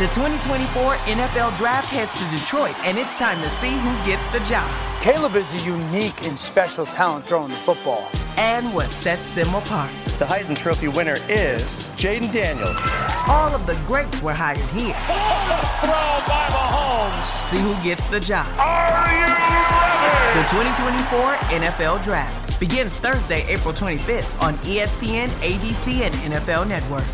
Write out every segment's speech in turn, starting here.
The 2024 NFL Draft heads to Detroit, and it's time to see who gets the job. Caleb is a unique and special talent throwing the football. And what sets them apart. The Heisman Trophy winner is Jaden Daniels. All of the greats were hired here. Throw by Mahomes. See who gets the job. Are you ready? The 2024 NFL Draft begins Thursday, April 25th on ESPN, ABC, and NFL Network.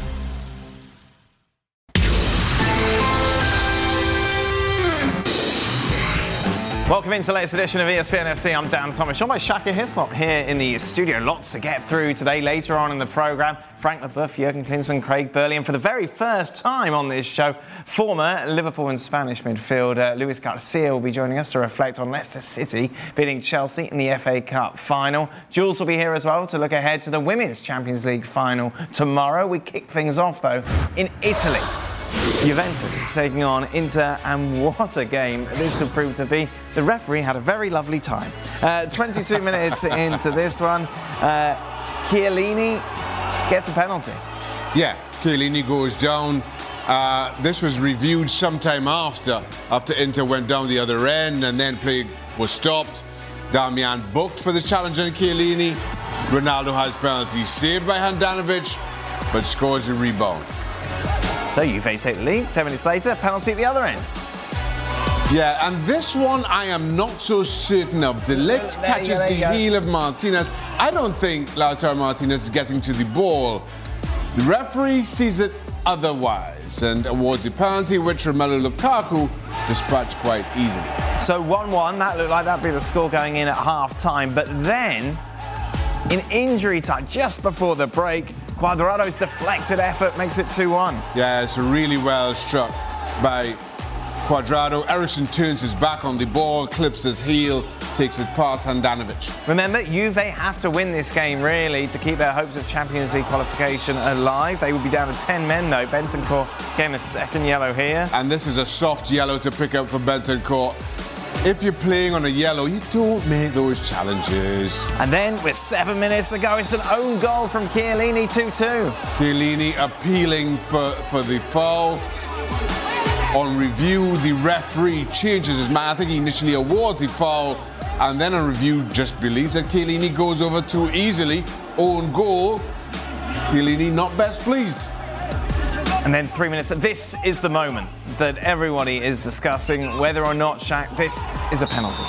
Welcome into the latest edition of ESPN FC. I'm Dan Thomas, joined by Shaka Hislop here in the studio. Lots to get through today. Later on in the programme, Frank Leboeuf, Jurgen Klinsmann, Craig Burley, and for the very first time on this show, former Liverpool and Spanish midfielder Luis Garcia will be joining us to reflect on Leicester City beating Chelsea in the FA Cup final. Jules will be here as well to look ahead to the Women's Champions League final tomorrow. We kick things off, though, in Italy. Juventus taking on Inter, and what a game this will prove to be. The referee had a very lovely time. 22 minutes into this one, Chiellini gets a penalty. Yeah, Chiellini goes down. This was reviewed sometime after Inter went down the other end, and then play was stopped. Damian booked for the challenge on Chiellini. Ronaldo has penalty saved by Handanovic, but scores a rebound. So Juve take the lead. 10 minutes later, penalty at the other end. Yeah, and this one I am not so certain of. De Ligt catches the heel of Martinez. I don't think Lautaro Martinez is getting to the ball. The referee sees it otherwise and awards the penalty, which Romelu Lukaku dispatched quite easily. So 1-1, that looked like that'd be the score going in at half-time. But then, in injury time, just before the break, Cuadrado's deflected effort makes it 2-1. Yeah, it's really well struck by Cuadrado. Eriksen turns his back on the ball, clips his heel, takes it past Handanovic. Remember, Juve have to win this game, really, to keep their hopes of Champions League qualification alive. They would be down to 10 men, though. Bentancur getting a second yellow here. And this is a soft yellow to pick up for Bentancur. If you're playing on a yellow, you don't make those challenges. And then, with 7 minutes to go, it's an own goal from Chiellini, 2-2. Chiellini appealing for the foul. On review, the referee changes his mind. I think he initially awards the foul, and then on review just believes that Chiellini goes over too easily. Own goal. Chiellini not best pleased. And then 3 minutes. This is the moment that everybody is discussing whether or not, Shaq, this is a penalty.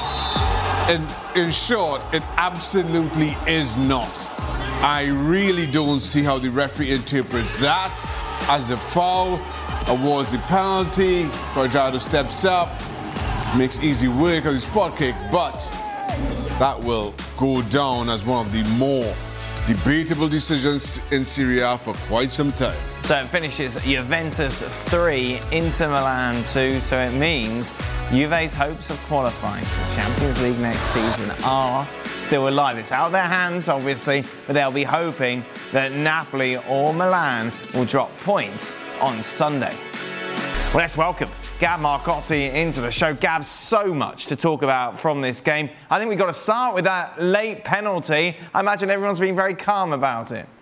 In short, it absolutely is not. I really don't see how the referee interprets that as a foul, awards the penalty. Cuadrado steps up, makes easy work of the spot kick, but that will go down as one of the more debatable decisions in Serie A for quite some time. So it finishes Juventus 3, Inter Milan 2, so it means Juve's hopes of qualifying for Champions League next season are still alive. It's out of their hands, obviously, but they'll be hoping that Napoli or Milan will drop points on Sunday. Well, let's welcome Gab Marcotti into the show. Gab, so much to talk about from this game. I think we've got to start with that late penalty. I imagine everyone's being very calm about it.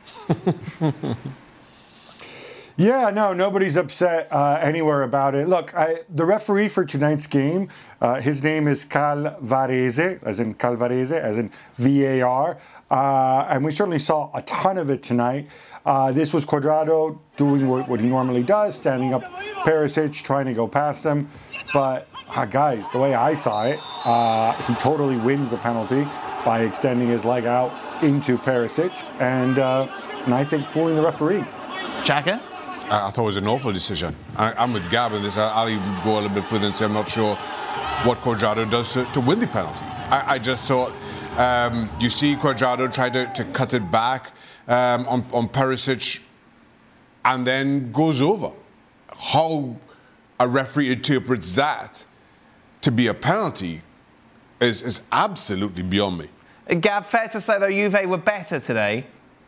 Yeah, no, nobody's upset anywhere about it. Look, the referee for tonight's game, his name is Calvarese, as in VAR, and we certainly saw a ton of it tonight. This was Cuadrado doing what he normally does, standing up Perisic, trying to go past him. But, guys, the way I saw it, he totally wins the penalty by extending his leg out into Perisic, and I think fooling the referee. Chaka? I thought it was an awful decision. I'm with Gab in this. I'll even go a little bit further and say I'm not sure what Cuadrado does to win the penalty. I just thought you see Cuadrado try to cut it back on Perisic and then goes over. How a referee interprets that to be a penalty is absolutely beyond me. Gab, fair to say, though, Juve were better today.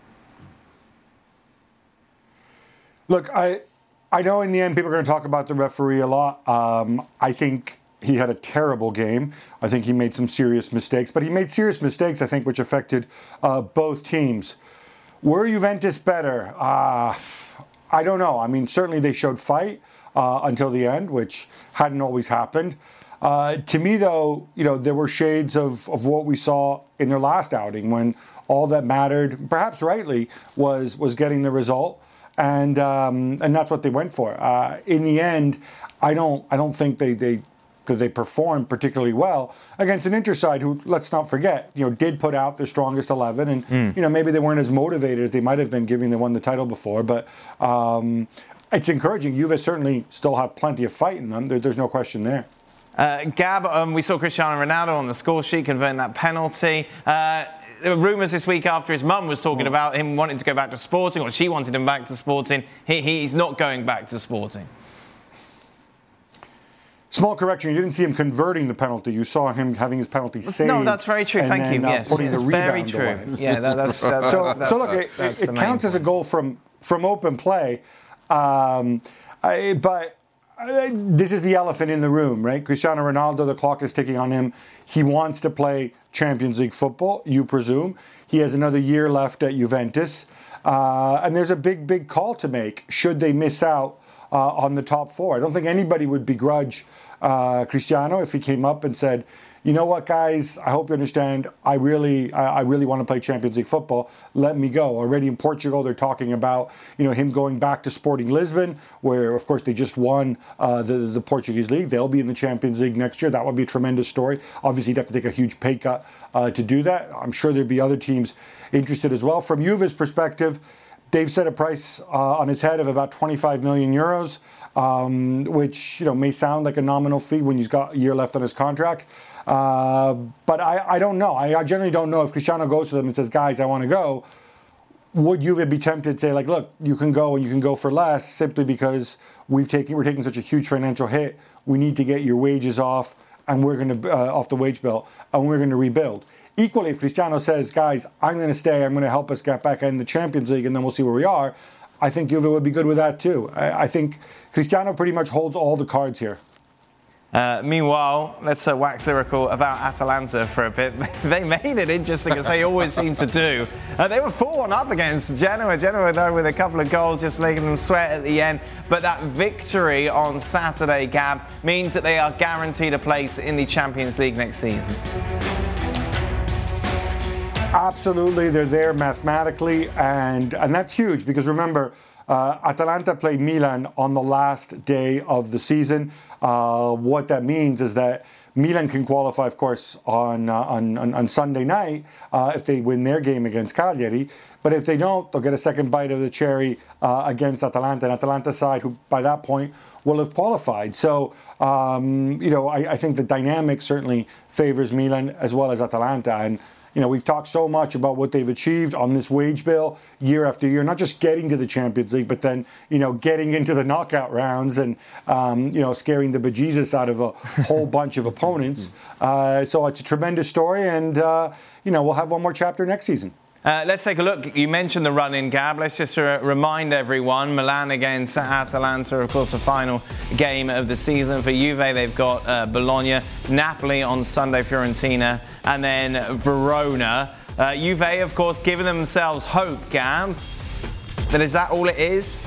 Look, I know in the end people are going to talk about the referee a lot. I think he had a terrible game. I think he made some serious mistakes. But he made serious mistakes, I think, which affected both teams. Were Juventus better? I don't know. I mean, certainly they showed fight until the end, which hadn't always happened. To me, though, there were shades of what we saw in their last outing when all that mattered, perhaps rightly, was getting the result, and that's what they went for. In the end, I don't think they performed particularly well against an Inter side who, let's not forget, did put out their strongest 11, and maybe they weren't as motivated as they might have been, given they won the title before, but. It's encouraging. Juve certainly still have plenty of fight in them. There's no question there. Gab, we saw Cristiano Ronaldo on the score sheet converting that penalty. There were rumours this week after his mum was talking about him wanting to go back to Sporting, or she wanted him back to Sporting. He's not going back to Sporting. Small correction, you didn't see him converting the penalty. You saw him having his penalty saved. No, that's very true. Thank you. Yes, putting the rebound very true. away. Yeah, that's so look, it counts as a goal from open play. But this is the elephant in the room, right? Cristiano Ronaldo, the clock is ticking on him. He wants to play Champions League football, you presume. He has another year left at Juventus. And there's a big call to make should they miss out on the top four. I don't think anybody would begrudge Cristiano if he came up and said, you know what, guys, I hope you understand, I really want to play Champions League football. Let me go. Already in Portugal, they're talking about, him going back to Sporting Lisbon, where, of course, they just won the Portuguese league. They'll be in the Champions League next year. That would be a tremendous story. Obviously, you'd have to take a huge pay cut to do that. I'm sure there'd be other teams interested as well. From Juve's perspective, they've set a price on his head of about 25 million euros, which, may sound like a nominal fee when he's got a year left on his contract. But I don't know. I generally don't know if Cristiano goes to them and says, guys, I want to go. Would Juve be tempted to say, like, look, you can go and you can go for less simply because we're taking such a huge financial hit. We need to get your wages off and we're going to off the wage bill and we're going to rebuild. Equally, if Cristiano says, guys, I'm going to stay, I'm going to help us get back in the Champions League and then we'll see where we are, I think Juve would be good with that too. I think Cristiano pretty much holds all the cards here. Meanwhile, let's wax lyrical about Atalanta for a bit. They made it interesting, as they always seem to do. They were 4-1 up against Genoa. Genoa, though, with a couple of goals, just making them sweat at the end. But that victory on Saturday, Gab, means that they are guaranteed a place in the Champions League next season. Absolutely, they're there mathematically, and that's huge because remember, Atalanta played Milan on the last day of the season. What that means is that Milan can qualify, of course, on Sunday night if they win their game against Cagliari. But if they don't, they'll get a second bite of the cherry against Atalanta, an Atalanta side who, by that point, will have qualified. So, I think the dynamic certainly favors Milan as well as Atalanta. And we've talked so much about what they've achieved on this wage bill year after year, not just getting to the Champions League, but then, getting into the knockout rounds and, scaring the bejesus out of a whole bunch of opponents. So it's a tremendous story, and, we'll have one more chapter next season. Let's take a look. You mentioned the run-in, Gab. Let's just remind everyone, Milan against Atalanta, of course, the final game of the season. For Juve, they've got Bologna, Napoli on Sunday, Fiorentina, and then Verona. Juve, of course, giving themselves hope, Gab. But is that all it is?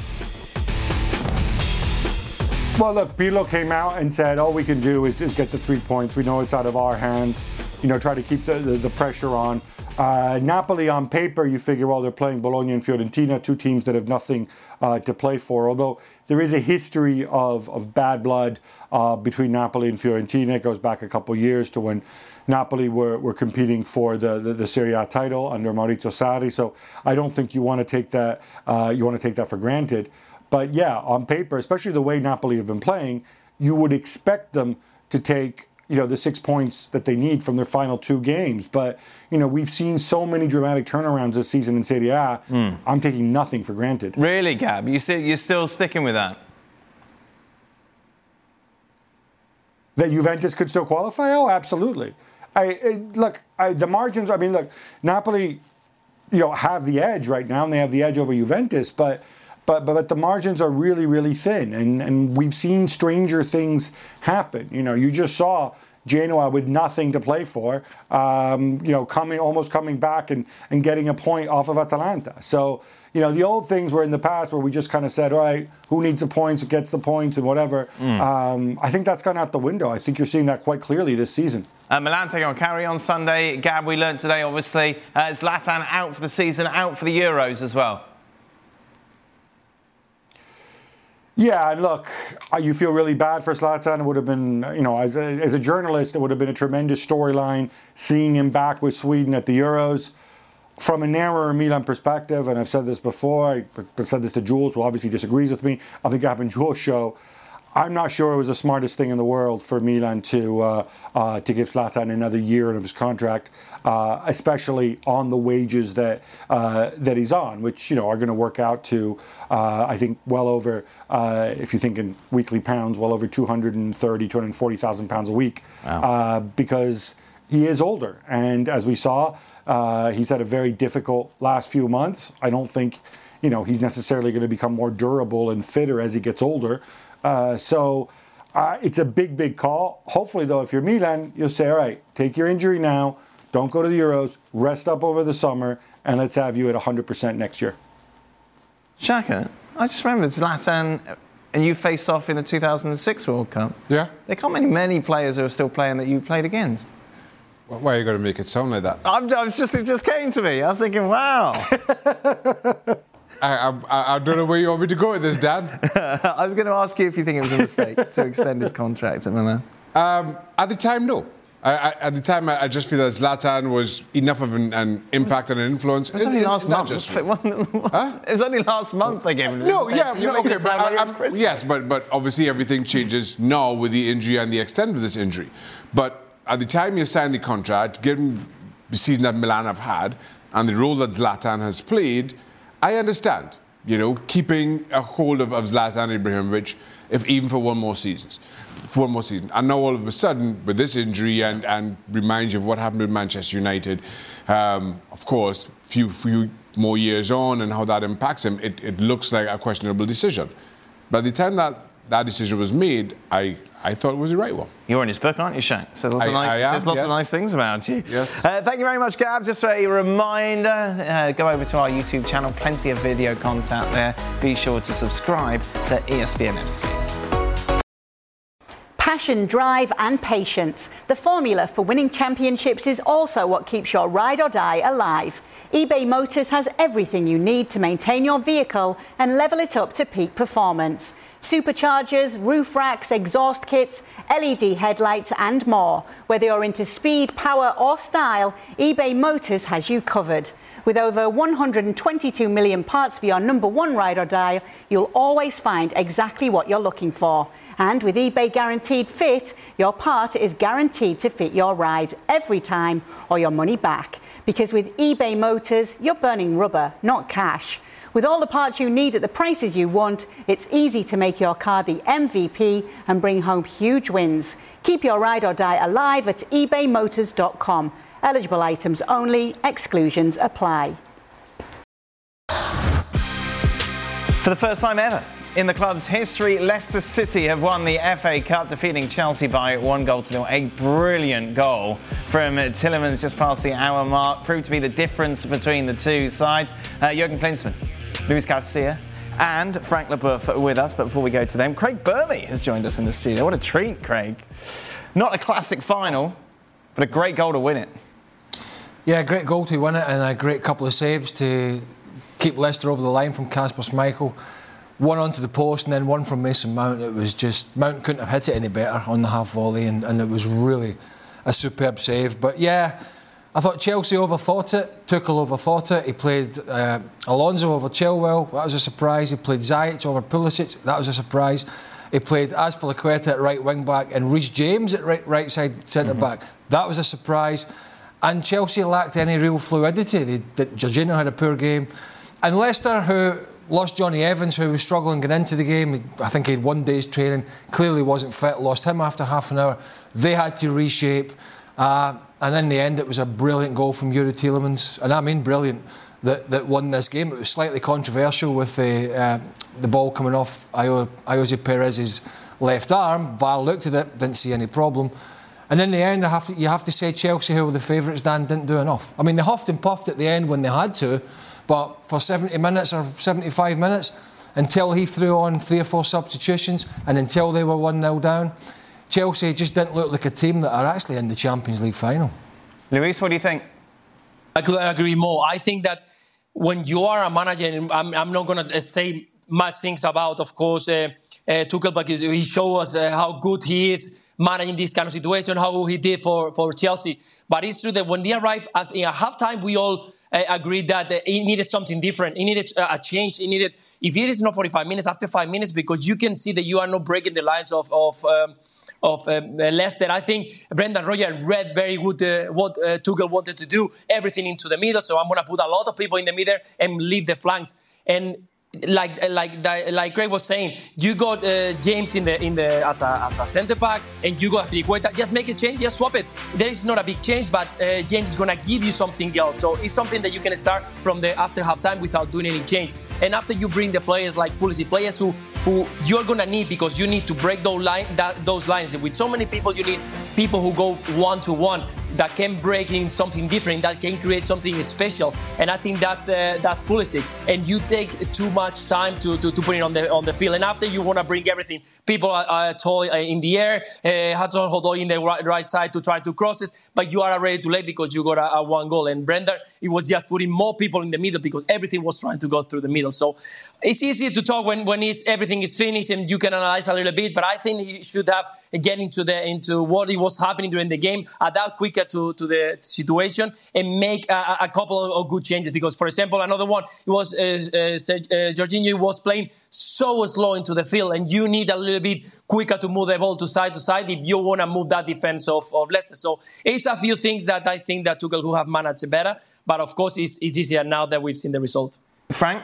Well, look, Pirlo came out and said, all we can do is get the 3 points. We know it's out of our hands. Try to keep the pressure on. Napoli, on paper, you figure, well, they're playing Bologna and Fiorentina, two teams that have nothing to play for, although there is a history of bad blood between Napoli and Fiorentina. It goes back a couple of years to when Napoli were competing for the Serie A title under Maurizio Sarri, so I don't think you want to take that for granted. But yeah, on paper, especially the way Napoli have been playing, you would expect them to take the 6 points that they need from their final two games. But, we've seen so many dramatic turnarounds this season in Serie A. I'm taking nothing for granted. Really, Gab? You're still sticking with that? That Juventus could still qualify? Oh, absolutely. The margins, Napoli, have the edge right now, and they have the edge over Juventus, but the margins are really, really thin, and we've seen stranger things happen. You just saw Genoa with nothing to play for, almost coming back and getting a point off of Atalanta. So, the old things were in the past where we just kind of said, all right, who needs the points, who gets the points and whatever. I think that's gone out the window. I think you're seeing that quite clearly this season. Milan taking on Cagliari on Sunday. Gab, we learned today, obviously, Zlatan out for the season, out for the Euros as well. Yeah, and look, you feel really bad for Zlatan. It would have been, as a journalist, it would have been a tremendous storyline seeing him back with Sweden at the Euros. From an Inter Milan perspective, and I've said this before, I've said this to Jules, who obviously disagrees with me on the Gab and Jules show, I'm not sure it was the smartest thing in the world for Milan to give Zlatan another year of his contract, especially on the wages that he's on, which are going to work out to I think well over, if you think in weekly pounds, well over 240,000 pounds a week. Wow. Because he is older, and as we saw, he's had a very difficult last few months. I don't think he's necessarily going to become more durable and fitter as he gets older. So it's a big call. Hopefully, though, if you're Milan, you'll say, all right, take your injury now, don't go to the Euros, rest up over the summer, and let's have you at 100% next year. Shaka, I just remembered Zlatan and you faced off in the 2006 World Cup. Yeah. There can't be many players who are still playing that you played against. Why are you going to make it sound like that? It just came to me. I was thinking, wow. I don't know where you want me to go with this, Dan. I was going to ask you if you think it was a mistake to extend his contract at Milan. At the time, no. At the time, I just feel that Zlatan was enough of an impact and an influence. It was only last month. Huh? It was only last month they gave him. But obviously everything changes now with the injury and the extent of this injury. But at the time you signed the contract, given the season that Milan have had and the role that Zlatan has played, I understand, keeping a hold of Zlatan Ibrahimovic, if even for one more season. And now all of a sudden, with this injury and reminds you of what happened with Manchester United, of course, few more years on and how that impacts him, it looks like a questionable decision. By the time that decision was made, I thought it was the right one. You're in his book, aren't you, Shaq? Says lots of nice things about you. Yes. Thank you very much, Gab. Just a reminder, go over to our YouTube channel. Plenty of video content there. Be sure to subscribe to ESPN FC. Passion, drive and patience. The formula for winning championships is also what keeps your ride or die alive. eBay Motors has everything you need to maintain your vehicle and level it up to peak performance. Superchargers, roof racks, exhaust kits, LED headlights and more. Whether you're into speed, power or style, eBay Motors has you covered. With over 122 million parts for your number one ride or die, you'll always find exactly what you're looking for. And with eBay Guaranteed Fit, your part is guaranteed to fit your ride every time or your money back. Because with eBay Motors, you're burning rubber, not cash. With all the parts you need at the prices you want, it's easy to make your car the MVP and bring home huge wins. Keep your ride or die alive at ebaymotors.com. Eligible items only, exclusions apply. For the first time ever in the club's history, Leicester City have won the FA Cup, defeating Chelsea by 1-0. A brilliant goal from Tielemans just past the hour mark, proved to be the difference between the two sides. Jurgen Klinsmann, Luis Garcia and Frank Leboeuf with us, but before we go to them, Craig Burley has joined us in the studio. What a treat, Craig. Not a classic final, but a great goal to win it. Yeah, a great goal to win it and a great couple of saves to keep Leicester over the line from Kasper Schmeichel. One onto the post and then one from Mason Mount. It was just, Mount couldn't have hit it any better on the half volley and it was really a superb save. But yeah, I thought Chelsea overthought it, Tuchel overthought it. He played Alonso over Chilwell, that was a surprise. He played Ziyech over Pulisic, that was a surprise. He played Azpilicueta at right wing back and Reece James at right side centre back. That was a surprise. And Chelsea lacked any real fluidity. Jorginho had a poor game. And Leicester, who lost Johnny Evans, who was struggling getting into the game. I think he had 1 day's training, clearly wasn't fit, lost him after half an hour. They had to reshape. And in the end, it was a brilliant goal from Youri Tielemans. And I mean brilliant, that won this game. It was slightly controversial with the ball coming off Ayoze Perez's left arm. VAR looked at it, didn't see any problem. And in the end, you have to say Chelsea, who were the favourites, Dan, didn't do enough. I mean, they huffed and puffed at the end when they had to, but for 70 minutes or 75 minutes, until he threw on 3 or 4 substitutions and until they were 1-0 down, Chelsea just didn't look like a team that are actually in the Champions League final. Luis, what do you think? I could agree more. I think that when you are a manager, and I'm not going to say much things about, of course, Tuchel, because he showed us how good he is managing this kind of situation, how he did for Chelsea. But it's true that when they arrived at halftime, we all agreed that he needed something different. He needed a change. He needed, if it is not 45 minutes, after 5 minutes, because you can see that you are not breaking the lines of Leicester. I think Brendan Rodgers read very good what Tuchel wanted to do, everything into the middle. So I'm going to put a lot of people in the middle and leave the flanks. And like Greg was saying, you got James in the as a centre back, and you got Azpilicueta. Just make a change, just swap it. There is not a big change, but James is gonna give you something else. So it's something that you can start from the after halftime without doing any change. And after you bring the players like Pulisic, players who you're gonna need, because you need to break those lines. And with so many people, you need people who go 1-to-1. That can break in something different, that can create something special, and I think that's Pulisic. And you take too much time to put it on the field, and after you want to bring everything, people are tall in the air, Hudson-Odoi in the right side to try to crosses, but you are already too late because you got a 1 goal. And Brendan, it was just putting more people in the middle because everything was trying to go through the middle. So it's easy to talk when everything is finished and you can analyze a little bit, but I think he should have get into what it was happening during the game, adapt quicker to the situation, and make a couple of good changes. Because, for example, another one, it was Jorginho was playing so slow into the field, and you need a little bit quicker to move the ball to side if you want to move that defense of Leicester. So it's a few things that I think that Tuchel who have managed better, but of course it's easier now that we've seen the result. Frank?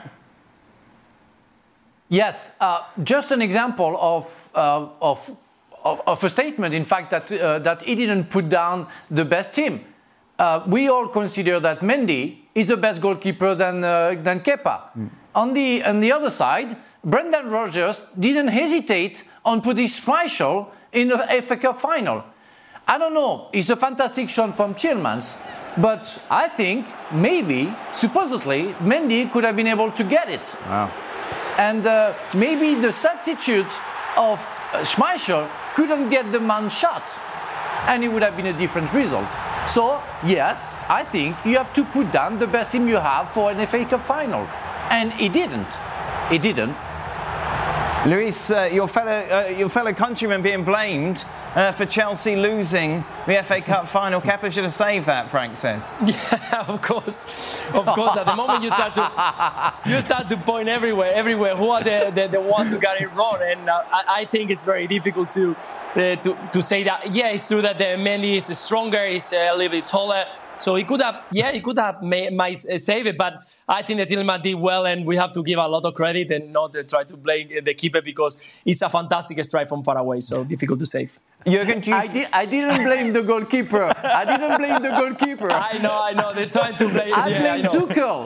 Yes, just an example of a statement, in fact, that he didn't put down the best team. We all consider that Mendy is the best goalkeeper than Kepa. On the other side, Brendan Rodgers didn't hesitate on putting Schmeichel in the FA Cup final. I don't know, it's a fantastic shot from Tielemans, but I think maybe, supposedly, Mendy could have been able to get it. Wow. And maybe the substitute of Schmeichel couldn't get the man shot, and it would have been a different result. So, yes, I think you have to put down the best team you have for an FA Cup final. And he didn't. He didn't. Luis, your fellow countryman being blamed for Chelsea losing the FA Cup final. Kepa should have saved that, Frank says. Yeah, of course. At the moment you start to point everywhere. Who are the ones who got it wrong? And I think it's very difficult to say that. Yeah, it's true that the Mendy is stronger, is a little bit taller. So he could have saved it, but I think that Tielemans did well, and we have to give a lot of credit and not try to blame the keeper because it's a fantastic strike from far away, so difficult to save. Jürgen, I didn't blame the goalkeeper. I know. They're trying to blame. I blame Tuchel.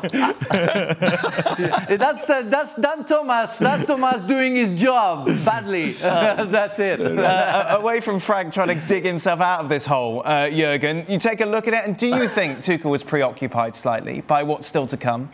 That's Dan Thomas. That's Thomas doing his job badly. That's it. Away from Frank trying to dig himself out of this hole, Jürgen, you take a look at it, and do you think Tuchel was preoccupied slightly by what's still to come?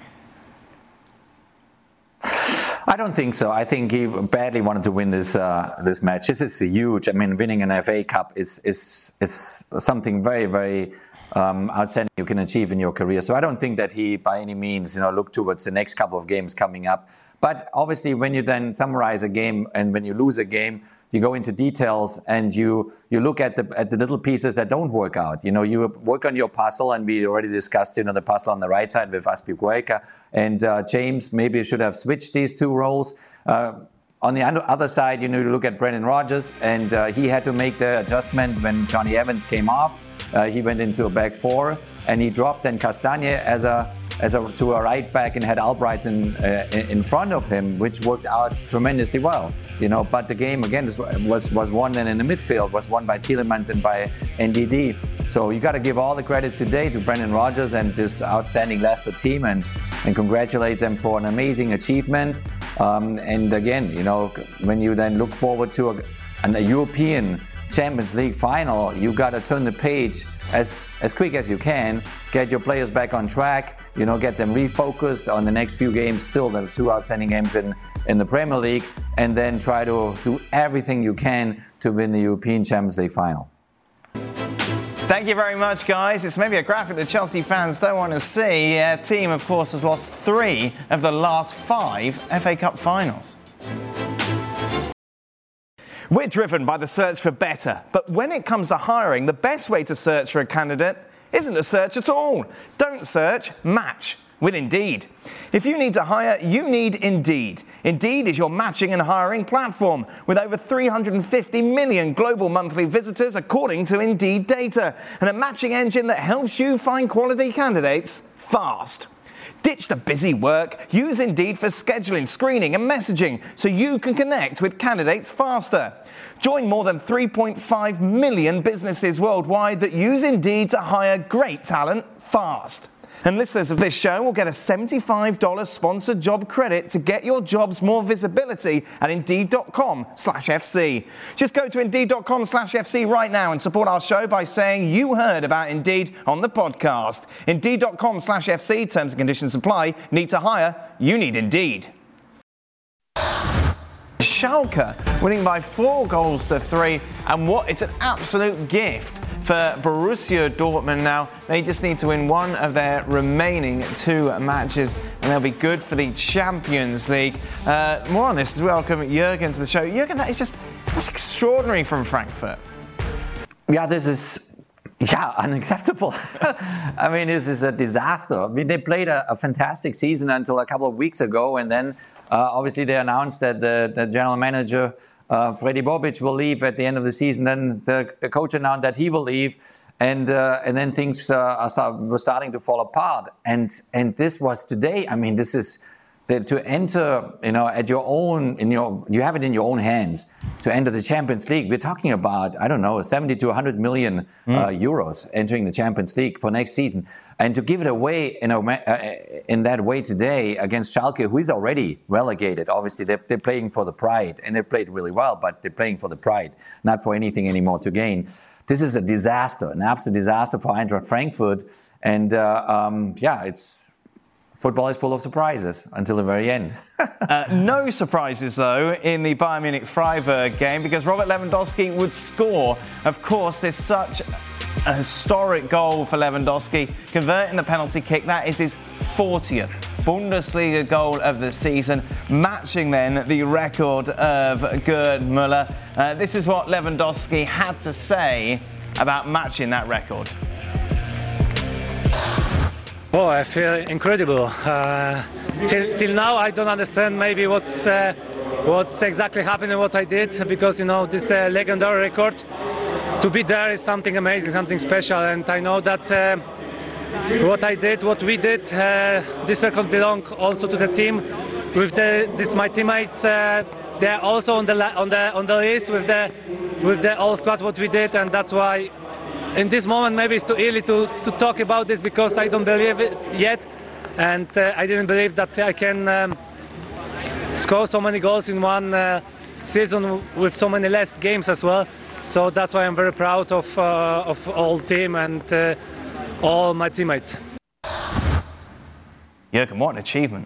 I don't think so. I think he badly wanted to win this match. This is huge. I mean, winning an FA Cup is something very, very outstanding you can achieve in your career. So I don't think that he, by any means, looked towards the next couple of games coming up. But obviously, when you then summarize a game and when you lose a game, you go into details and you look at the little pieces that don't work out. You work on your puzzle, and we already discussed, the puzzle on the right side with Azpilicueta and James. Maybe should have switched these two roles. On the other side, you look at Brendan Rodgers, and he had to make the adjustment when Johnny Evans came off. He went into a back four, and he dropped then Castagne to a right back and had Albright in front of him, which worked out tremendously well. But the game again was won then in the midfield, was won by Tielemans and by NDD. So you got to give all the credit today to Brendan Rodgers and this outstanding Leicester team, and congratulate them for an amazing achievement. And again, when you then look forward to a European Champions League final, you got to turn the page as quick as you can, get your players back on track, get them refocused on the next few games, still the 2 outstanding games in the Premier League, and then try to do everything you can to win the European Champions League final. Thank you very much, guys. It's maybe a graphic that Chelsea fans don't want to see. Our team, of course, has lost 3 of the last 5 FA Cup finals. We're driven by the search for better, but when it comes to hiring, the best way to search for a candidate isn't to search at all. Don't search, match with Indeed. If you need to hire, you need Indeed. Indeed is your matching and hiring platform with over 350 million global monthly visitors according to Indeed data, and a matching engine that helps you find quality candidates fast. Ditch the busy work. Use Indeed for scheduling, screening and messaging so you can connect with candidates faster. Join more than 3.5 million businesses worldwide that use Indeed to hire great talent fast. And listeners of this show will get a $75 sponsored job credit to get your jobs more visibility at Indeed.com/FC. Just go to Indeed.com/FC right now and support our show by saying you heard about Indeed on the podcast. Indeed.com/FC, terms and conditions apply. Need to hire? You need Indeed. Schalke winning by 4-3, and it's an absolute gift for Borussia Dortmund now. They just need to win one of their remaining 2 matches, and they'll be good for the Champions League. More on this as we welcome Jürgen to the show. Jürgen, that's extraordinary from Frankfurt. Yeah, this is unacceptable. I mean, this is a disaster. I mean, they played a fantastic season until a couple of weeks ago, and then obviously they announced that the general manager Freddy Bobic will leave at the end of the season. Then the coach announced that he will leave, and then things were starting to fall apart. And this was today. I mean, this is to enter, at your own, you have it in your own hands to enter the Champions League. We're talking about, 70 to 100 million euros entering the Champions League for next season. And to give it away in that way today against Schalke, who is already relegated. Obviously, they're playing for the pride, and they played really well, but they're playing for the pride, not for anything anymore to gain. This is a disaster, an absolute disaster for Eintracht Frankfurt. And football is full of surprises until the very end. No surprises, though, in the Bayern Munich-Freiburg game, because Robert Lewandowski would score. Of course, there's such a historic goal for Lewandowski, converting the penalty kick. That is his 40th Bundesliga goal of the season, matching then the record of Gerd Müller. This is what Lewandowski had to say about matching that record. Oh, I feel incredible. Till now, I don't understand maybe what's exactly happened and what I did, because this legendary record. To be there is something amazing, something special, and I know that what I did, what we did, this record belongs also to the team. With my teammates, they're also on the list with the all squad what we did, and that's why. In this moment, maybe it's too early to talk about this, because I don't believe it yet, and I didn't believe that I can score so many goals in one season with so many less games as well. So that's why I'm very proud of all team and all my teammates. Jürgen, what an achievement.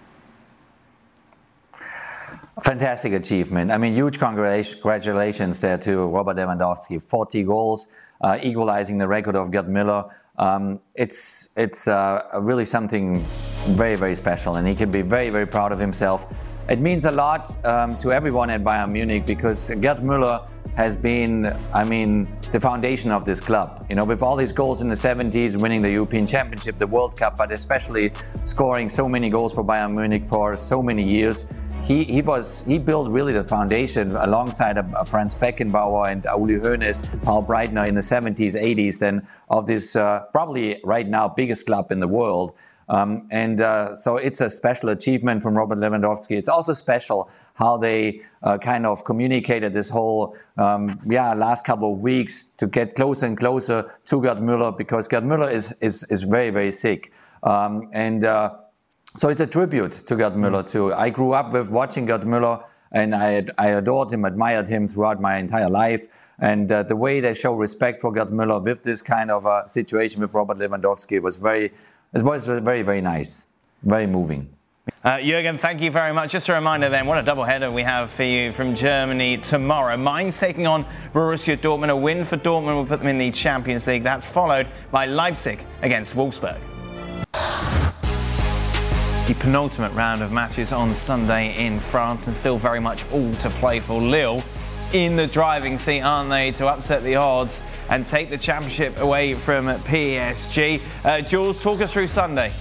Fantastic achievement. I mean, huge congratulations there to Robert Lewandowski. 40 goals. Equalizing the record of Gerd Müller. It's really something very, very special, and he can be very, very proud of himself. It means a lot to everyone at Bayern Munich, because Gerd Müller has been, the foundation of this club. With all his goals in the 70s, winning the European Championship, the World Cup, but especially scoring so many goals for Bayern Munich for so many years. He built really the foundation alongside Franz Beckenbauer and Uli Hoeneß, Paul Breitner in the 70s, 80s, then of this probably right now biggest club in the world. So it's a special achievement from Robert Lewandowski. It's also special how they kind of communicated this whole last couple of weeks to get closer and closer to Gerd Müller, because Gerd Müller is very, very sick. So it's a tribute to Gerd Müller too. I grew up with watching Gerd Müller and I adored him, admired him throughout my entire life. And the way they show respect for Gerd Müller with this kind of a situation with Robert Lewandowski was very, very nice, very moving. Jürgen, thank you very much. Just a reminder then, what a doubleheader we have for you from Germany tomorrow. Mainz taking on Borussia Dortmund. A win for Dortmund will put them in the Champions League. That's followed by Leipzig against Wolfsburg. The penultimate round of matches on Sunday in France, and still very much all to play for. Lille in the driving seat, aren't they, to upset the odds and take the championship away from PSG. Jules, talk us through Sunday.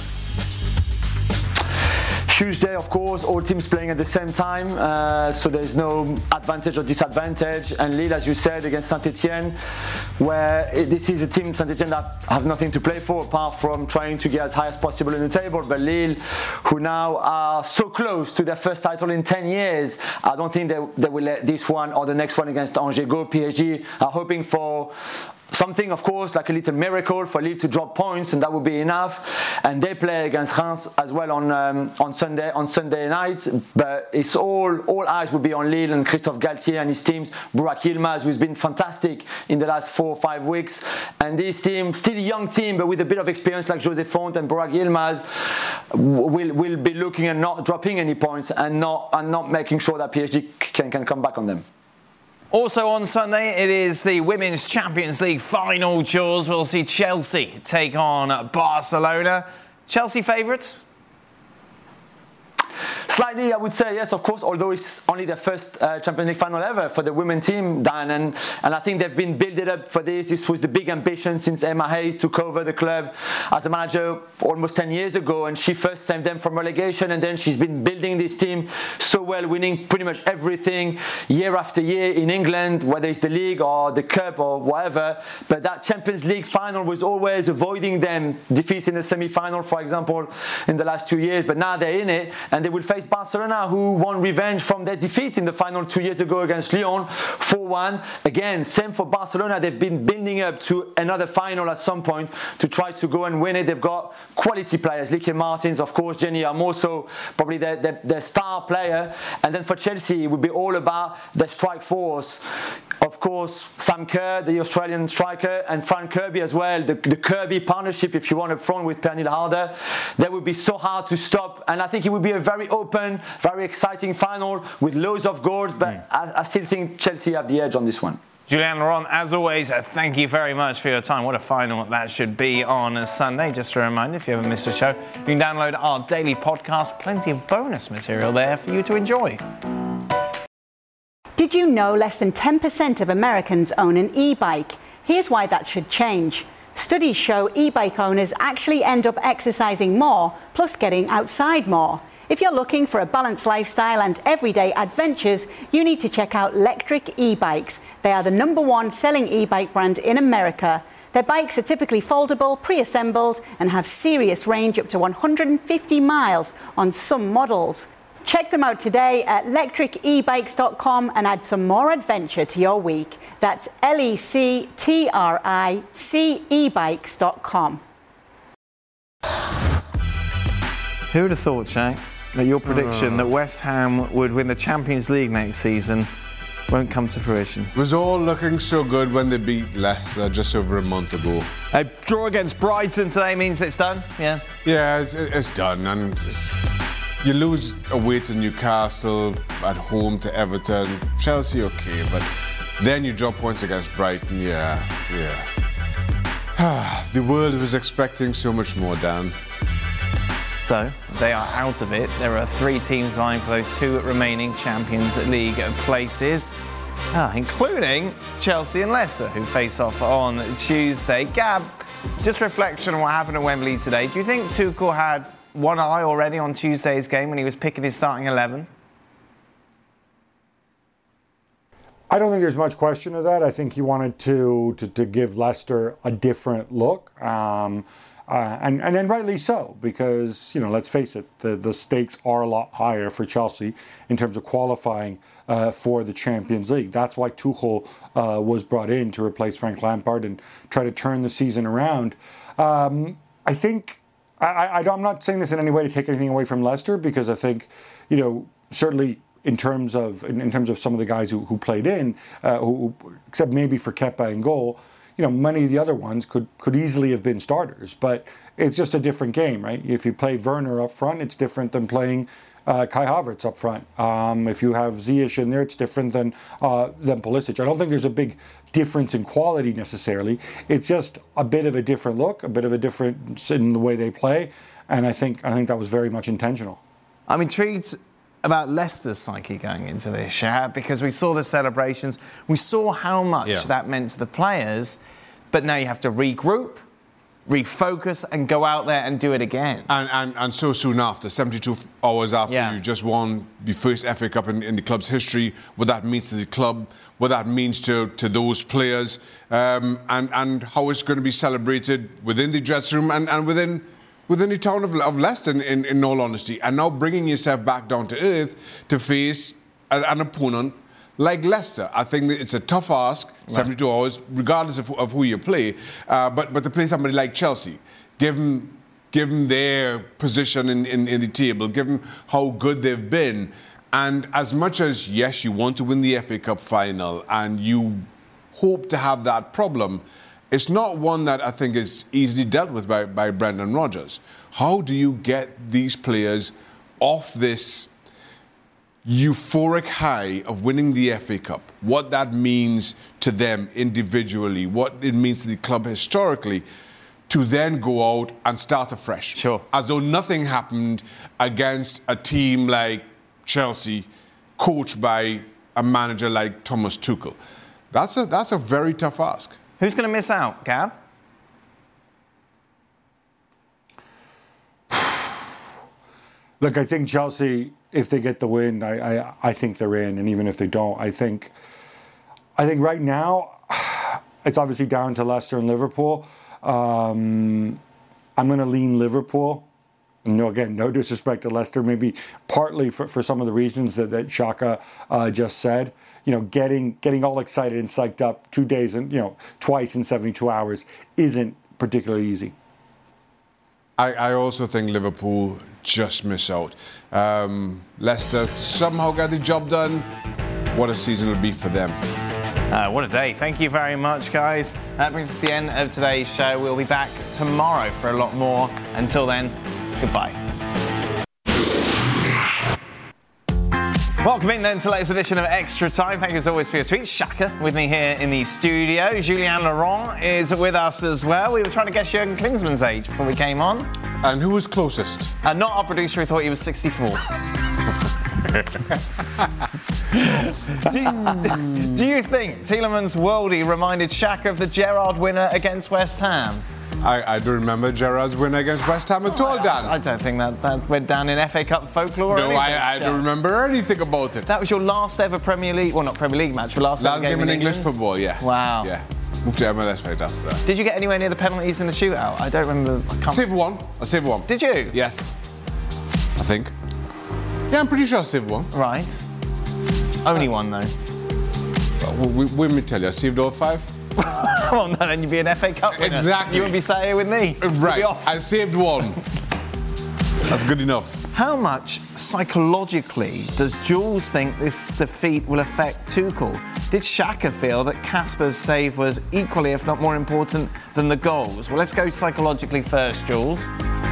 Huge day, of course, all teams playing at the same time, so there's no advantage or disadvantage. And Lille, as you said, against Saint-Etienne, where this is a team, Saint-Etienne, that have nothing to play for apart from trying to get as high as possible in the table. But Lille, who now are so close to their first title in 10 years, I don't think they will let this one or the next one against Angers go. PSG are hoping for something, of course, like a little miracle for Lille to drop points, and that would be enough. And they play against Reims as well on Sunday night. But it's all eyes will be on Lille and Christophe Galtier and his teams. Burak Yilmaz, who's been fantastic in the last 4 or 5 weeks, and this team, still a young team, but with a bit of experience like José Font and Burak Yilmaz, will be looking at not dropping any points and not making sure that PSG can come back on them. Also on Sunday, it is the Women's Champions League final, Jules. We'll see Chelsea take on Barcelona. Chelsea favourites? Slightly, I would say yes, of course, although it's only their first Champions League final ever for the women's team, Dan, and I think they've been building up for this. This was the big ambition since Emma Hayes took over the club as a manager almost 10 years ago, and she first saved them from relegation, and then she's been building this team so well, winning pretty much everything year after year in England, whether it's the league or the cup or whatever. But that Champions League final was always avoiding them defeats in the semi-final, for example, in the last 2 years. But now they're in it, and they will face Barcelona, who won revenge from their defeat in the final 2 years ago against Lyon, 4-1. Again, same for Barcelona. They've been building up to another final at some point to try to go and win it. They've got quality players, Lieke Martins, of course, Jenny Hermoso, probably their star player. And then for Chelsea, it would be all about their strike force. Of course, Sam Kerr, the Australian striker, and Frank Kirby as well. The Kirby partnership, if you want, up front with Pernille Harder, that would be so hard to stop. And I think it would be a very open, very exciting final with loads of goals. But I still think Chelsea have the edge on this one. Julien Laurent, as always, thank you very much for your time. What a final that should be on a Sunday. Just a reminder, if you ever missed a show, you can download our daily podcast. Plenty of bonus material there for you to enjoy. Did you know less than 10% of Americans own an e-bike? Here's why that should change. Studies show e-bike owners actually end up exercising more, plus getting outside more. If you're looking for a balanced lifestyle and everyday adventures, you need to check out Lectric e-bikes. They are the #1 selling e-bike brand in America. Their bikes are typically foldable, pre-assembled, and have serious range up to 150 miles on some models. Check them out today at lectricebikes.com and add some more adventure to your week. That's lectricebikes.com. Who would have thought, Shaq, that your prediction that West Ham would win the Champions League next season won't come to fruition? It was all looking so good when they beat Leicester just over a month ago. A draw against Brighton today means it's done, yeah? Yeah, it's done. And you lose away to Newcastle, at home to Everton, Chelsea, okay, but then you drop points against Brighton, yeah. The world was expecting so much more, Dan. So, they are out of it. There are 3 teams vying for those 2 remaining Champions League places, including Chelsea and Leicester, who face off on Tuesday. Gab, just reflection on what happened at Wembley today. Do you think Tuchel had one eye already on Tuesday's game when he was picking his starting 11? I don't think there's much question of that. I think he wanted to give Leicester a different look. And then rightly so, because, let's face it, the stakes are a lot higher for Chelsea in terms of qualifying for the Champions League. That's why Tuchel was brought in to replace Frank Lampard and try to turn the season around. I think, I'm not saying this in any way to take anything away from Leicester, because I think, certainly in terms of some of the guys who played in, who except maybe for Kepa in goal, many of the other ones could easily have been starters. But it's just a different game, right? If you play Werner up front, it's different than playing Kai Havertz up front. If you have Ziyech in there, it's different than Pulisic. I don't think there's a big difference in quality necessarily. It's just a bit of a different look, a bit of a difference in the way they play, and I think that was very much intentional. I'm intrigued about Leicester's psyche going into this, Shah, because we saw the celebrations, we saw how much that meant to the players, but now you have to regroup, refocus and go out there and do it again. And so soon after, 72 hours after you just won the first FA Cup in the club's history, what that means to the club, what that means to those players, and how it's going to be celebrated within the dressing room and within the town of Leicester, in all honesty. And now bringing yourself back down to earth to face an opponent like Leicester. I think that it's a tough ask, 72 hours, regardless of who you play. But to play somebody like Chelsea, given their position in the table, given how good they've been, and as much as, yes, you want to win the FA Cup final and you hope to have that problem, it's not one that I think is easily dealt with by Brendan Rodgers. How do you get these players off this euphoric high of winning the FA Cup, what that means to them individually, what it means to the club historically, to then go out and start afresh? Sure. As though nothing happened against a team like Chelsea, coached by a manager like Thomas Tuchel. That's a very tough ask. Who's going to miss out, Gab? Look, I think Chelsea, if they get the win, I think they're in, and even if they don't, I think right now it's obviously down to Leicester and Liverpool. I'm going to lean Liverpool. Again, no disrespect to Leicester, maybe partly for some of the reasons that Shaka just said. Getting all excited and psyched up 2 days and twice in 72 hours isn't particularly easy. I also think Liverpool just miss out. Leicester somehow got the job done. What a season it'll be for them. What a day. Thank you very much, guys. That brings us to the end of today's show. We'll be back tomorrow for a lot more. Until then, goodbye. Welcome in then to the latest edition of Extra Time. Thank you as always for your tweets. Shaka with me here in the studio. Julien Laurent is with us as well. We were trying to guess Jurgen Klinsmann's age before we came on. And who was closest? Not our producer, who thought he was 64. Do you think Tielemans' worldie reminded Shaka of the Gerrard winner against West Ham? I don't remember Gerrard's win against West Ham at all, Dan. I don't think that went down in FA Cup folklore. No, I don't remember anything about it. That was your last ever Premier League, well, not Premier League match, but last game in English football, yeah. Wow. Yeah. Moved to MLS right after that. Did you get anywhere near the penalties in the shootout? I don't remember. I saved one. Did you? Yes. I think. Yeah, I'm pretty sure I saved one. Right. Only one, though. Well, let me tell you, I saved all 5. Well, no, then you'd be an FA Cup winner. Exactly. You wouldn't be sat here with me. Right. I saved one. That's good enough. How much psychologically does Jules think this defeat will affect Tuchel? Did Shaka feel that Kasper's save was equally, if not more important, than the goals? Well, let's go psychologically first, Jules.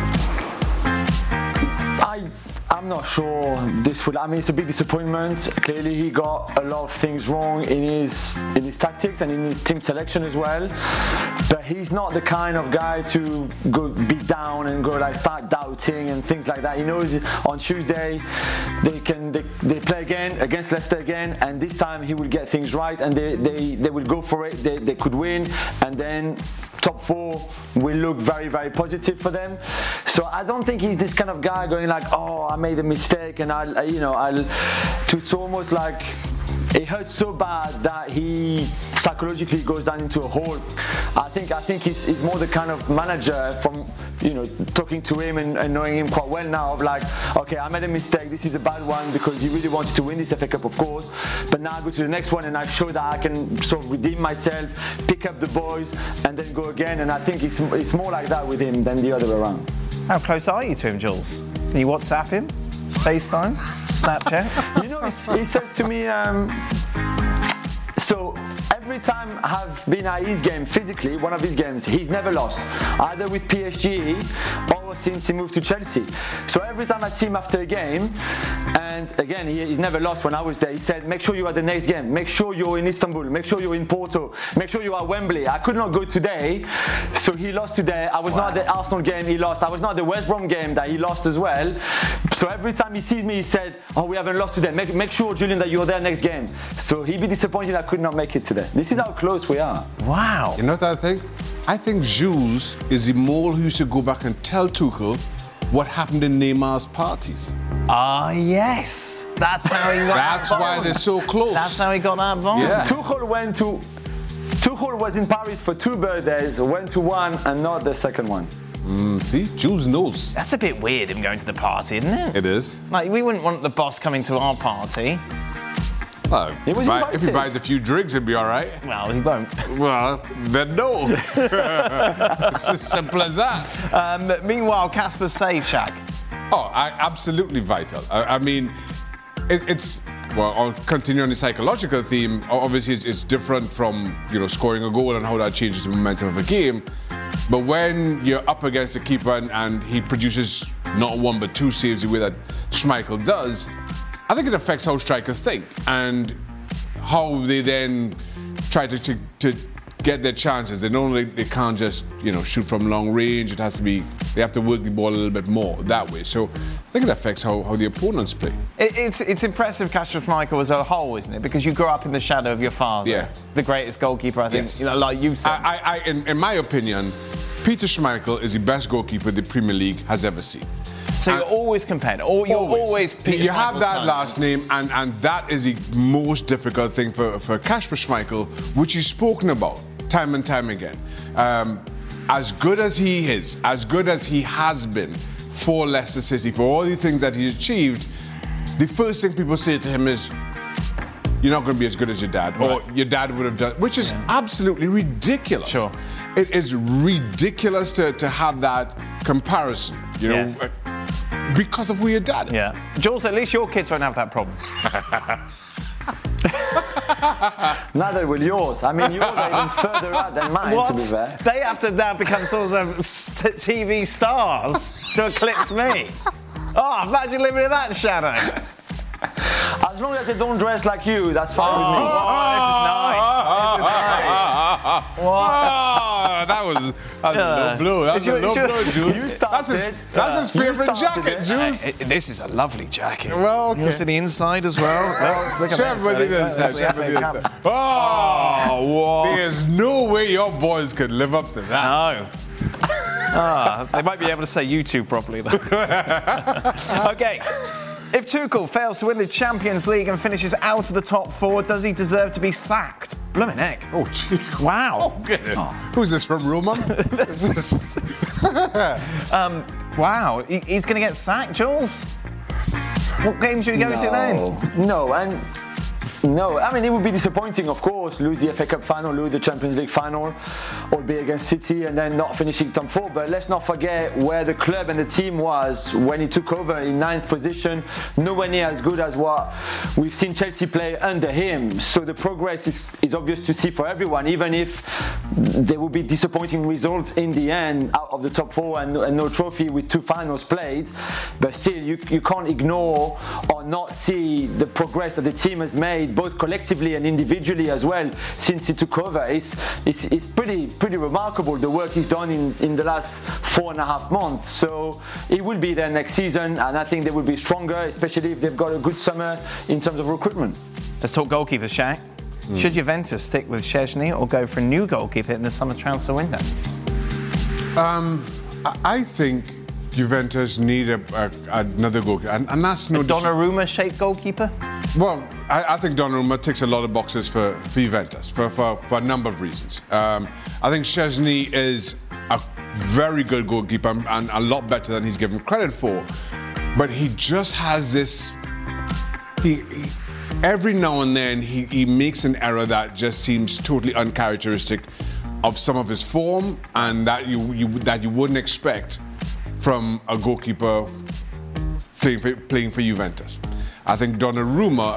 I'm not sure this will. I mean, it's a big disappointment. Clearly, he got a lot of things wrong in his tactics and in his team selection as well. But he's not the kind of guy to go be down and go start doubting and things like that. He knows on Tuesday they play again against Leicester again, and this time he will get things right and they will go for it. They could win, and then top 4 will look very, very positive for them. So I don't think he's this kind of guy going oh, I made a mistake and it's almost like it hurts so bad that he psychologically goes down into a hole. I think he's more the kind of manager from talking to him and knowing him quite well now of okay, I made a mistake, this is a bad one because you really wanted to win this FA Cup, of course, but now I go to the next one and I show that I can sort of redeem myself, pick up the boys and then go again, and I think it's more like that with him than the other way around. How close are you to him, Jules? Can you WhatsApp him? FaceTime? Snapchat? You know, he says to me, so every time I've been at his game physically, one of his games, he's never lost, either with PSG or since he moved to Chelsea. So every time I see him after a game, and again, he's never lost when I was there, he said, make sure you are at the next game, make sure you're in Istanbul, make sure you're in Porto, make sure you are at Wembley. I could not go today, so he lost today. I was not at the Arsenal game, he lost. I was not at the West Brom game that he lost as well. So every time he sees me, he said, oh, we haven't lost today. Make sure, Julian, that you're there next game. So he'd be disappointed I could not make it today. This is how close we are. Wow. You know what I think? I think Jules is the mole who used to go back and tell Tuchel what happened in Neymar's parties. Ah, yes. That's how he got That's that why bond. they're so close. That's how he got that bond. Yeah. Tuchel was in Paris for 2 birthdays, went to one and not the second one. See, Jules knows. That's a bit weird, him going to the party, isn't it? It is. Like, we wouldn't want the boss coming to our party. Well, if he buys a few drinks, it'd be all right. Well, he won't. Well, then no. It's as simple as that. Meanwhile, Kasper's save, Shaq. Oh, absolutely vital. I mean, it's... Well, I'll continue on the psychological theme. Obviously, it's different from, scoring a goal and how that changes the momentum of a game. But when you're up against the keeper and he produces not 1 but 2 saves the way that Schmeichel does, I think it affects how strikers think and how they then try to get their chances. They can't just shoot from long range. They have to work the ball a little bit more that way. So I think it affects how the opponents play. It's impressive, Kasper Schmeichel as a whole, isn't it? Because you grew up in the shadow of your father, the greatest goalkeeper, I think. Yes. Like you said. In my opinion, Peter Schmeichel is the best goalkeeper the Premier League has ever seen. So you're always compared. You're always Peter You have Schmeichel's that son. last name, and that is the most difficult thing for Kasper Schmeichel, which he's spoken about time and time again. As good as he is, as good as he has been for Leicester City, for all the things that he's achieved, the first thing people say to him is, you're not going to be as good as your dad, or your dad would have done, which is absolutely ridiculous. Sure. It is ridiculous to have that comparison, Yes. because of who your dad is. Yeah. Jules, at least your kids won't have that problem. Neither will yours. I mean, yours are even further out than mine, to be fair. They have to now become sort of TV stars to eclipse me. Oh, imagine living in that shadow. As long as they don't dress like you, that's fine with me. That was a low blow. That was a low blow, Jules. That's his favourite jacket, Jules. This is a lovely jacket. Well, okay. You want to see the inside as well? Let's look at Show everybody the inside. Oh, there's no way your boys could live up to that. No. They might be able to say YouTube properly, though. Okay. If Tuchel fails to win the Champions League and finishes out of the top 4, does he deserve to be sacked? Blooming heck. Oh, gee. Wow. Who's this from, Roman? Wow. He's going to get sacked, Jules? What game should we go to then? No, I mean, it would be disappointing, of course, lose the FA Cup final, lose the Champions League final, or be against City and then not finishing top 4. But let's not forget where the club and the team was when he took over in 9th position, nowhere near as good as what we've seen Chelsea play under him. So the progress is obvious to see for everyone, even if there will be disappointing results in the end out of the top 4 and no trophy with 2 finals played. But still, you can't ignore or not see the progress that the team has made, both collectively and individually as well, since he took over. It's pretty remarkable, the work he's done in the last 4.5 months. So he will be there next season, and I think they will be stronger, especially if they've got a good summer in terms of recruitment. Let's talk goalkeepers, Shaq. Should Juventus stick with Szczęsny or go for a new goalkeeper in the summer transfer window? I think Juventus need another goalkeeper, and that's no Donnarumma-shaped goalkeeper? Well, I think Donnarumma ticks a lot of boxes for Juventus for a number of reasons. I think Szczęsny is a very good goalkeeper and a lot better than he's given credit for, but he just has this. Every now and then he makes an error that just seems totally uncharacteristic of some of his form, and that you wouldn't expect from a goalkeeper playing for Juventus. I think Donnarumma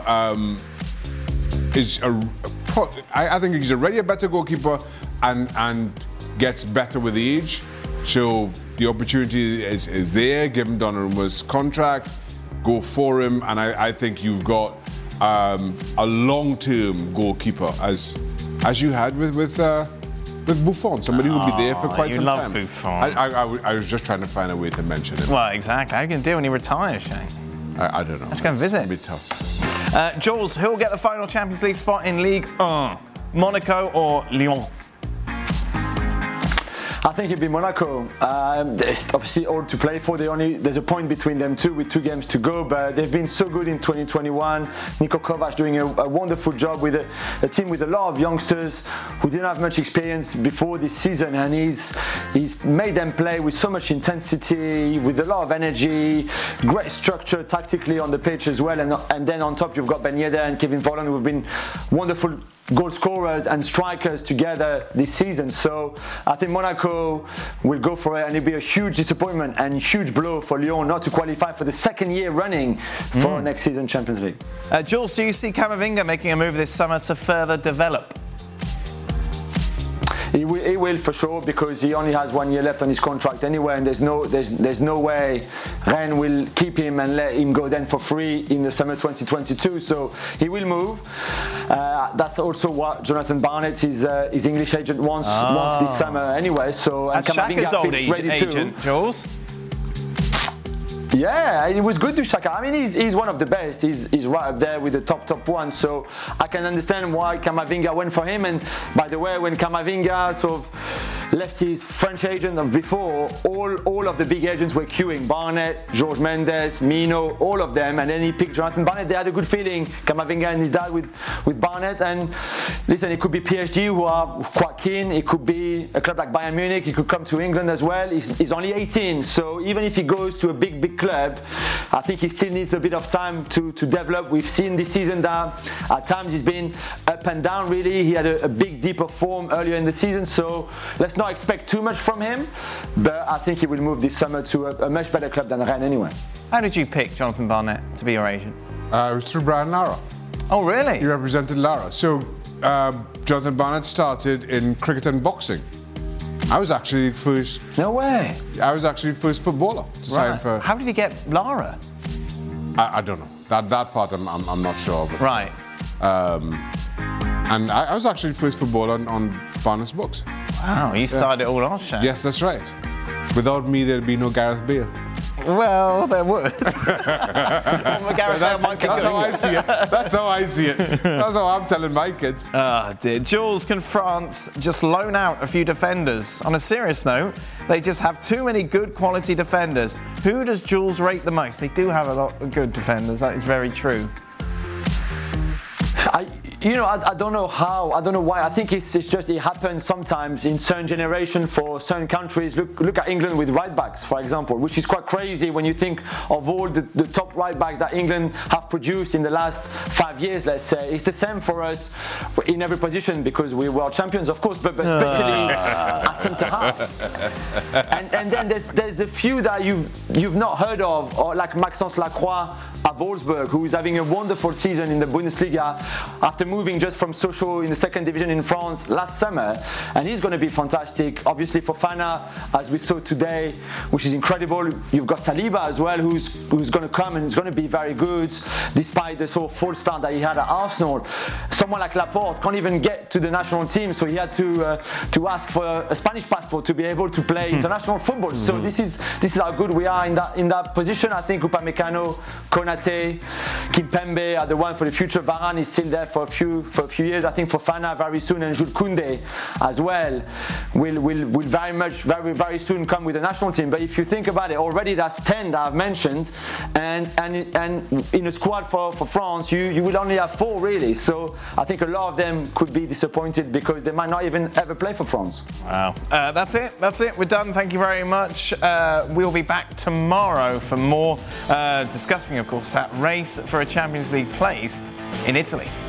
I think he's already a better goalkeeper and gets better with age. So the opportunity is there. Given Donnarumma's contract, go for him, and I think you've got a long-term goalkeeper as you had with Buffon, somebody who'll be there for quite some time. Buffon. I was just trying to find a way to mention him. Well, exactly. How are you going to do when he retires, Shane? I don't know. Let's go and visit. It'll be tough. Jules, who will get the final Champions League spot in Ligue 1? Monaco or Lyon? I think it'd be Monaco. There's obviously all to play for. There's a point between them two with 2 games to go, but they've been so good in 2021. Niko Kovac doing a wonderful job with a team with a lot of youngsters who didn't have much experience before this season, and he's made them play with so much intensity, with a lot of energy, great structure tactically on the pitch as well, and then on top you've got Ben Yedder and Kevin Volland, who have been wonderful goal scorers and strikers together this season. So I think Monaco will go for it, and it'll be a huge disappointment and huge blow for Lyon not to qualify for the 2nd year running for next season Champions League. Jules, do you see Camavinga making a move this summer to further develop? He will for sure, because he only has 1 year left on his contract anyway, and there's no way Rennes will keep him and let him go then for free in the summer 2022. So he will move. That's also what Jonathan Barnett, his English agent, wants this summer anyway. So that's Xhaka's old agent, Jules. Yeah, it was good to Xhaka. I mean, he's one of the best. He's right up there with the top one. So I can understand why Camavinga went for him. And by the way, when Camavinga sort of left his French agent of before, all of the big agents were queuing. Barnett, Jorge Mendes, Mino, all of them. And then he picked Jonathan Barnett. They had a good feeling, Camavinga and his dad, with Barnett. And listen, it could be PSG who are quite keen. It could be a club like Bayern Munich. He could come to England as well. He's only 18. So even if he goes to a big club, I think he still needs a bit of time to develop. We've seen this season that at times he's been up and down really. He had a big dip of form earlier in the season, so let's not expect too much from him, but I think he will move this summer to a much better club than Rennes anyway. How did you pick Jonathan Barnett to be your agent? It was through Brian Lara. Oh really? He represented Lara. So Jonathan Barnett started in cricket and boxing. I was actually first. No way. I was actually first footballer to sign for. How did he get Lara? I don't know. That part I'm not sure. But, right. And I was actually first footballer on Barnett's books. Wow, you started it all off, Shane. Yes, that's right. Without me, there'd be no Gareth Bale. Well, there would. That's how I see it. That's how I see it. That's how I'm telling my kids. Oh dear. Jules, can France just loan out a few defenders? On a serious note, they just have too many good quality defenders. Who does Jules rate the most? They do have a lot of good defenders. That is very true. I don't know how, I don't know why. I think it's just it happens sometimes in certain generations for certain countries. Look at England with right backs, for example, which is quite crazy when you think of all the top right backs that England have produced in the last 5 years, let's say. It's the same for us in every position because we were champions, of course, but especially at centre half. And then there's the few that you've not heard of, or like Maxence Lacroix at Wolfsburg, who is having a wonderful season in the Bundesliga after moving just from Sochaux in the 2nd division in France last summer, and he's going to be fantastic. Obviously Fofana, as we saw today, which is incredible. You've got Saliba as well, who's going to come and is going to be very good, despite the sort of false start that he had at Arsenal. Someone like Laporte can't even get to the national team, so he had to ask for a Spanish passport to be able to play international football. So this is how good we are in that position. I think Upamecano, Konate, Kimpembe are the one for the future. Varane is still there for a few years. I think Fofana very soon, and Jules Koundé as well will very soon come with the national team. But if you think about it, already that's 10 that I've mentioned, and in a squad for France you will only have 4 really. So I think a lot of them could be disappointed because they might not even ever play for France. Wow. That's it. We're done. Thank you very much. We'll be back tomorrow for more discussing, of course, that race for a Champions League place in Italy.